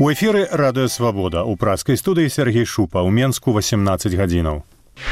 У эфіры радыё Свабода. У праскай студыі Сергей Шупа. У Менску 18 гадзінаў.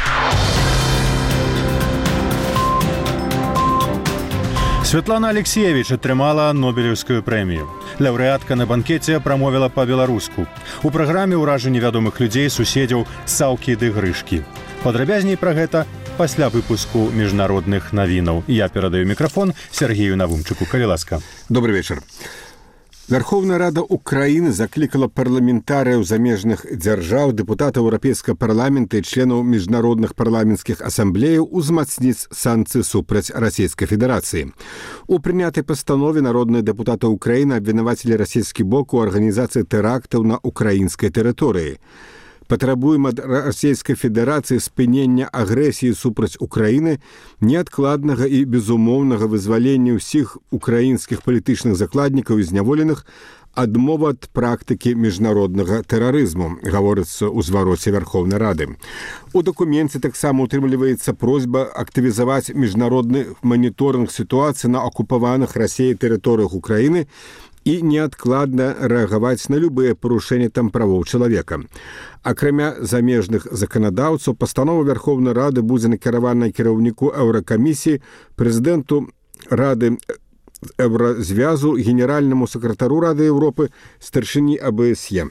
Святлана Алексеевич атрымала Нобелеўскую прэмію. Лаўрэатка на банкеце прамовіла па-беларуску. У праграме ўражанні вядомых людзей, суседзяў, Саўкі ды Грышкі. Падрабязней пра гэта пасля выпуску міжнародных навінаў. Я перадаю мікрафон Сергею Навумчыку. Калі ласка. Добрый вечар. Верховная Рада Украины закликала парламентарыяў замежных дзяржаў, дэпутатаў Еўрапейскага парламента і членаў міжнародных парламенцкіх асамблеяў узмацніць санкцыі супраць Расійскай Федэрацыі. У прынятай пастанове народныя дэпутаты Украіны абвінавацілі расійскі бок у арганізацыі тэрактаў на украінскай тэрыторыі. Патрабуем ад Расійскай Федэрацыі спынення агрэсіі супраць Украіны, неадкладнага і безумоўнага вызвалення ўсіх украінскіх палітычных закладнікаў і зняволеных, адмова ад практыкі міжнароднага тэрарызму, гаворыцца ў звароце Верховнай Рады. У дакуменце таксама утрымліваецца просьба актывізаваць міжнародны маніторынг сітуацыі на акупаваных Расіяй тэрыторыях Украіны і неадкладна рэагаваць на любыя парушэнні там правоў чалавека. Акрамя замежных заканадаўцаў, пастанова Верховнай Рады будзе накіравана кіраўніку Еўракамісіі, прэзідэнту Рады Еўразвязу, генеральнаму сакратару Рады Еўропы, старшыні АБСЕ.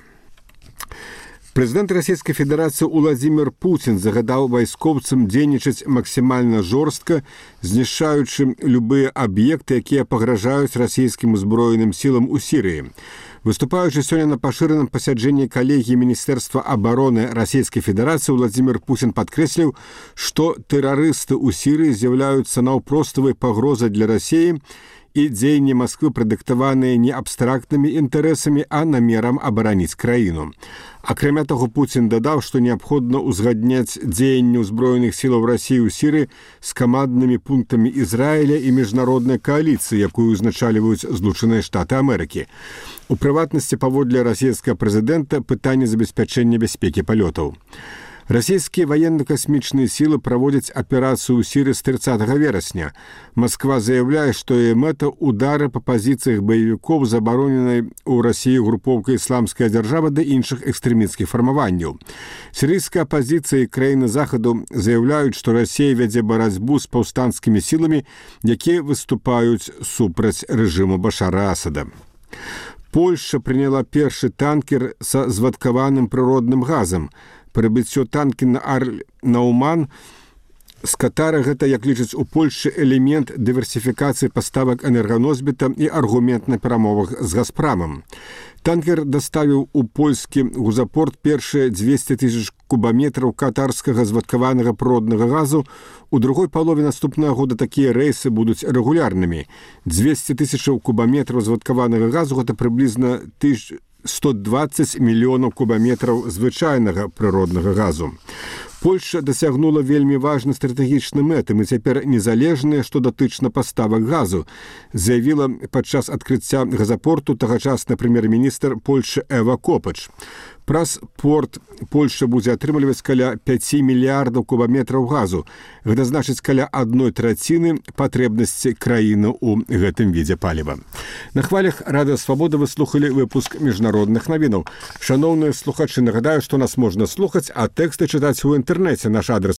Прэзідэнт Расійскай Федэрацыі Уладзімір Пуцін загадаў вайскоўцам дзейнічаць максімальна жорстка, знішчаючы любыя аб'екты, якія пагражаюць расійскім узброеным сілам у Сірыі. Выступаючы сёння на пашыраным пасяджэнні калегіі Міністэрства абароны Расійскай Федэрацыі, Уладзімір Пуцін падкрэсліў, што тэрарысты ў Сірыі з'яўляюцца наўпроставай пагрозай для Расіі, і дзеянні Масквы прадыктаваныя не абстрактнымі інтарэсамі, а намерам абараніць краіну. Акрамя таго, Пуцін дадаў, што неабходна ўзгадняць дзеянні ўзброеных сілаў Расіі ў Сірыі з каманднымі пунктамі Ізраіля і міжнароднай кааліцыі, якую узначальваюць Злучаныя Штаты Амерыкі. У прыватнасці, паводле расійскага прэзідэнта, пытанне забеспячэння бяспекі палётаў. Расійскія ваенна-касмічныя сілы праводзяць аперацыю ў Сірыі з 30 верасня. Масква заяўляе, што яе мэта ўдары па пазіцыях баевікоў, забароненай у Расіі групоўкай «Ісламская дзяржава» да іншых экстрэмісцкіх фармаванняў. Сірыйская апазіцыя і краіны Захаду заяўляюць, што Расія вядзе барацьбу з паўстанцкімі сіламі, якія выступаюць супраць рэжыму Башара Асада. Польшча прыняла першы танкер са звадкаваным прыродным газам. Прыбыццё танкі на Арль-Науман з Катара гэта, як лічаць у Польшчы, элемент дыверсіфікацыі паставак энерганосьбіта і аргумент на перамовах з Газпрамам. Танкер даставіў у польскі гузапорт першыя 200 000 кубаметраў катарскага звадкаванага прыроднага газу. У другой палове наступнага года такія рэйсы будуць рэгулярнымі. 200 000 кубаметраў звадкаванага газу гэта прыблізна 120 мільёнаў кубаметраў звычайнага прыроднага газу. Польшча дасягнула вельмі важны стратэгічны мэты. Мы цяпер незалежныя, што датычна паставак газу, заявіла падчас адкрыцця газапорту тагачасны прэм'ер-міністр Польшчы Эва Копач. Праз порт Польшча будзе атрымліваць каля 5 мільярдаў кубаметраў газу. Гэта значыць каля 1/3 патрэбнасці краіны ў гэтым відзе паліва. На хвалях Радыё Свабода вы слухалі выпуск міжнародных навінаў. Шаноўныя слухачы, нагадаю, што нас можна слухаць, а тэксты чытаць у інтэрнэце. Наш адрес